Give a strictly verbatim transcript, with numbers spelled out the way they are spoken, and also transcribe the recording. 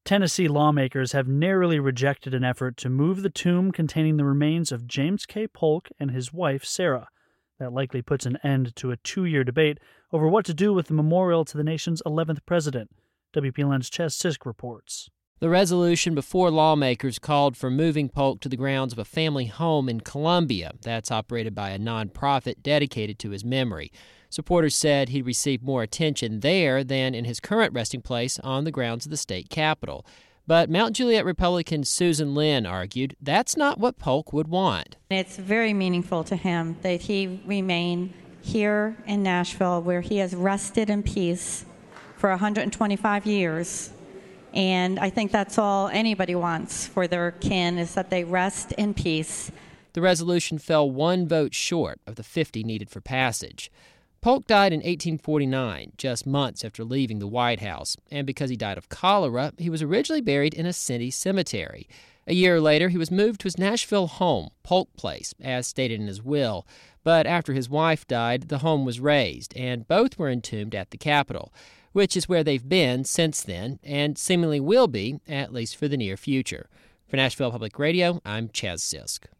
Tennessee lawmakers have narrowly rejected an effort to move the tomb containing the remains of James K. Polk and his wife, Sarah. That likely puts an end to a two-year debate over what to do with the memorial to the nation's eleventh president. W P L N's Ches Sisk reports. The resolution before lawmakers called for moving Polk to the grounds of a family home in Columbia that's operated by a nonprofit dedicated to his memory. Supporters said he'd receive more attention there than in his current resting place on the grounds of the state capitol. But Mount Juliet Republican Susan Lynn argued that's not what Polk would want. It's very meaningful to him that he remain here in Nashville, where he has rested in peace for one hundred twenty-five years. And I think that's all anybody wants for their kin, is that they rest in peace. The resolution fell one vote short of the fifty needed for passage. Polk died in eighteen forty-nine, just months after leaving the White House, and because he died of cholera, he was originally buried in a city cemetery. A year later, he was moved to his Nashville home, Polk Place, as stated in his will. But after his wife died, the home was razed, and both were entombed at the Capitol, which is where they've been since then, and seemingly will be, at least for the near future. For Nashville Public Radio, I'm Ches Sisk.